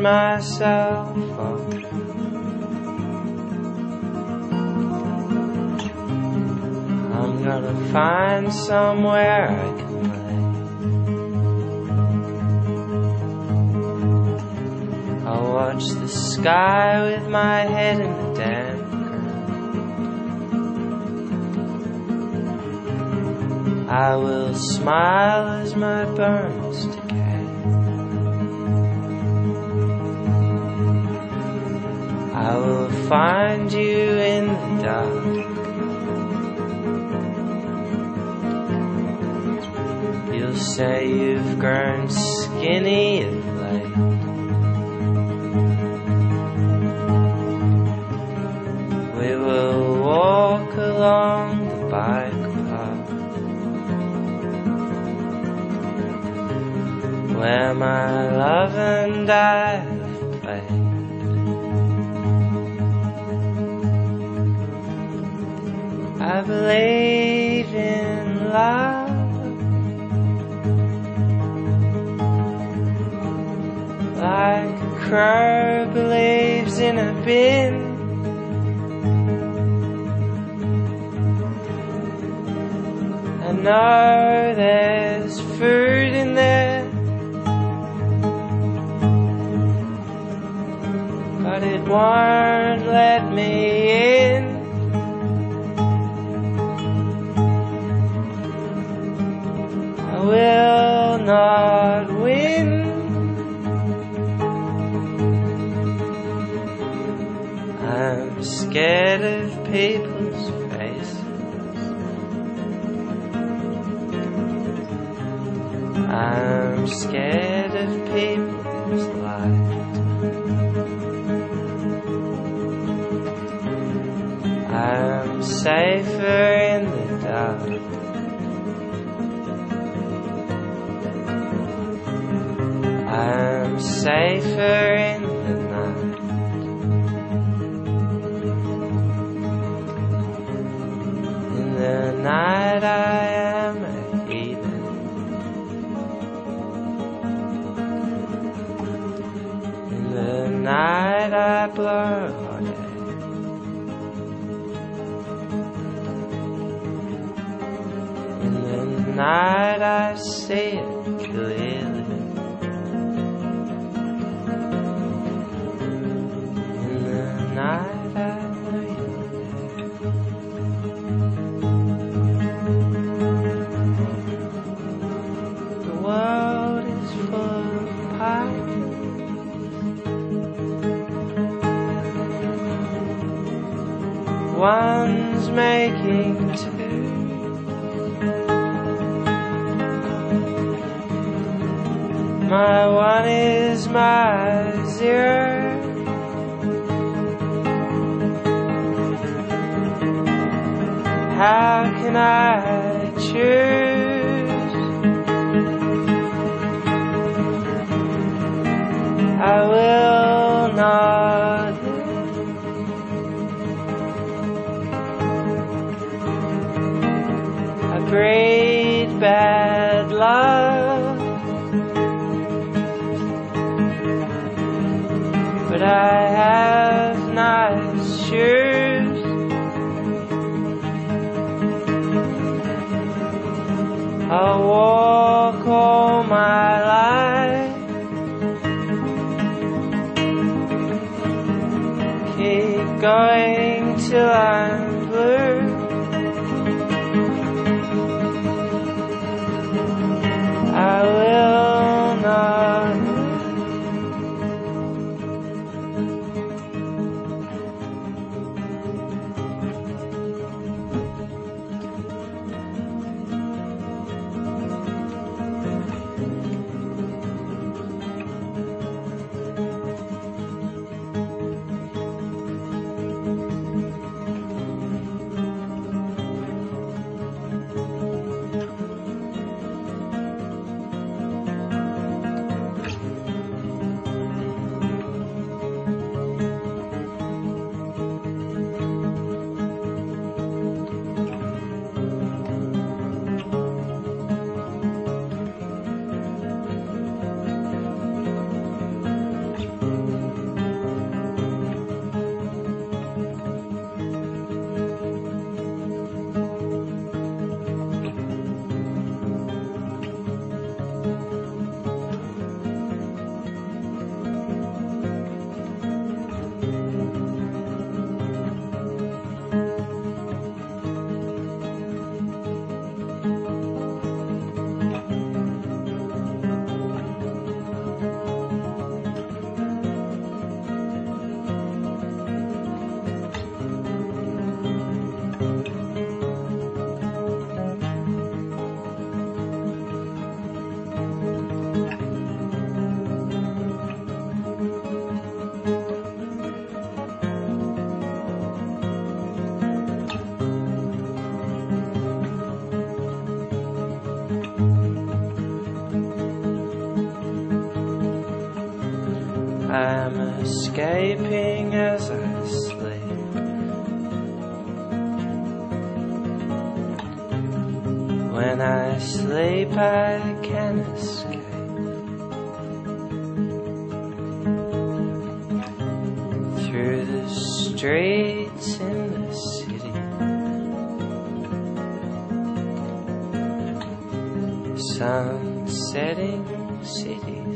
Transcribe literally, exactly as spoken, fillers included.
turn myself off. I'm gonna find somewhere I can lay. I'll watch the sky with my head in the damp ground. I will smile as my burns decay. I will find you in the dark. You'll say you've grown skinny of late. We will walk along the bike path where my love and I have played. I believe in love. Like a crow believes in a bin. I know there's food in there, but it won't let me in. I will not win. I'm scared of people's faces. I'm scared of people's light. I'm safer in the dark. I'm safer in the night. In the night I am a heathen. In the night I blow hot air. In the night I see it clearly. Night I know you're there. The world is full of pirates. One's making two. My one is my zero. How can I choose? I will not lose. I breed bad love, but I have nice shoes. I'll walk all my life, keep going till I'm blue. I will not lose. I'm escaping as I sleep. When I sleep, I can escape. Through the streets in the city, sun setting city.